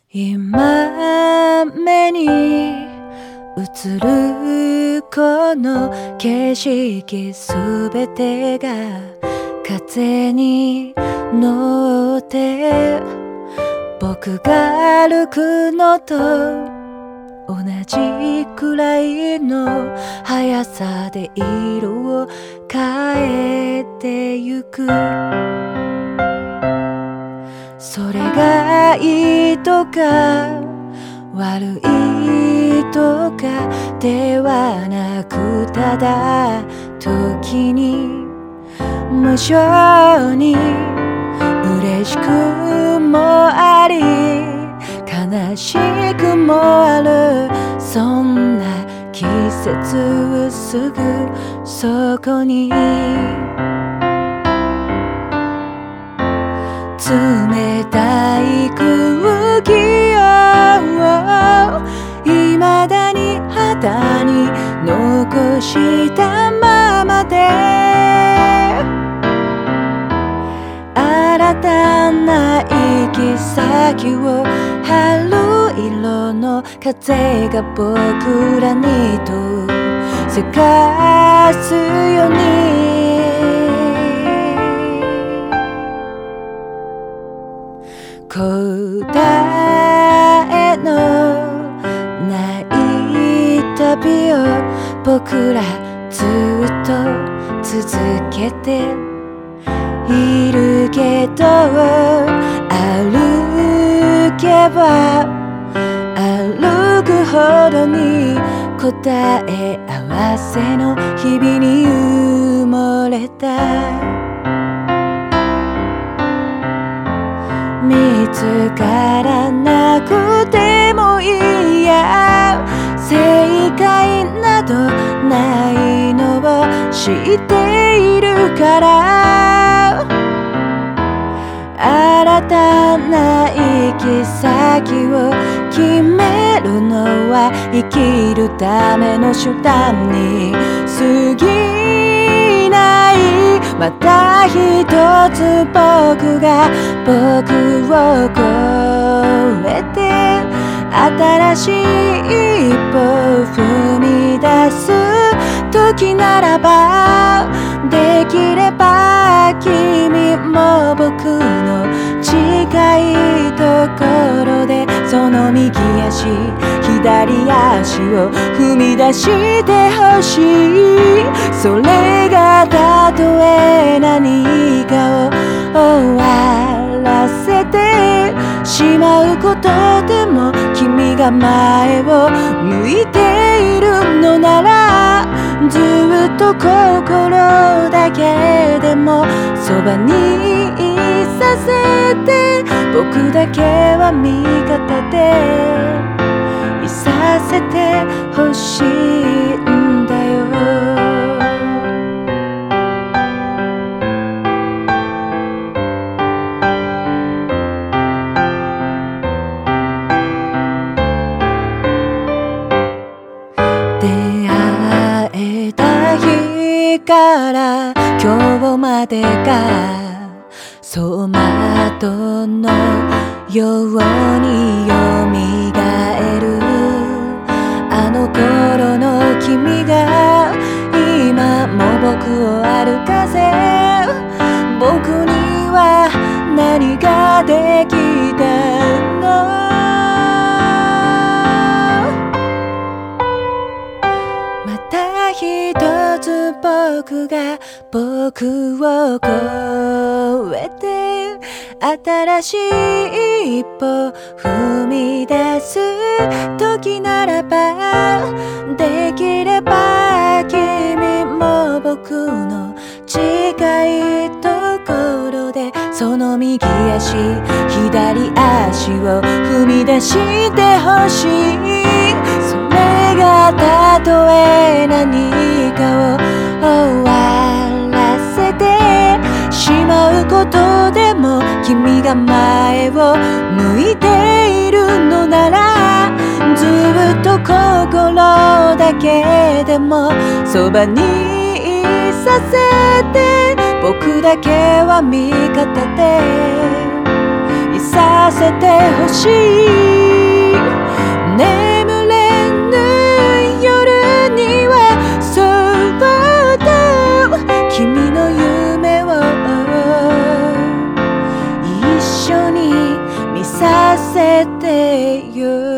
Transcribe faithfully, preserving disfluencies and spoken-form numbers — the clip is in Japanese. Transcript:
今目に映るこの景色すべてが風に乗って僕が歩くのと同じくらいの速さで色を変えてゆく。それがいいとか悪いとかではなく、ただ時に無性に嬉しくもあり悲しくもある、そんな季節すぐそこに冷たい空気を未だに肌に残したままで、新たな行き先を春色の風が僕らにとせかすように、答えのない旅を僕らずっと続けているけど、歩けば歩くほどに答え合わせの日々に埋もれた。見つからなくてもいいや、正解などないのを知っているから、新たな行き先を決めるのは生きるための手段に過ぎない。また一つ僕が僕を越えて新しい一歩を踏み出す時ならば、できれば君も僕の近いところでその右足左足を踏み出してほしい。それがたとえ何かを終わらせてしまうことでも、君が前を向いているのなら、ずっと心だけでもそばにいさせて、僕だけは味方でいさせてほしいんだよ。出会えた日から今日までが走馬灯のようによみがえる。あの頃の君が今も僕を歩かせ、僕には何ができたの。また一つ僕が僕を越えて新しい一歩踏み出す時ならば、できれば君も僕の近いところでその右足左足を踏み出してほしい。それがたとえ何かを終わらせてしまうことでも、君が前を向いているのなら、ずっと心だけでもそばにいさせて、僕だけは味方でいさせてほしい。 せてよ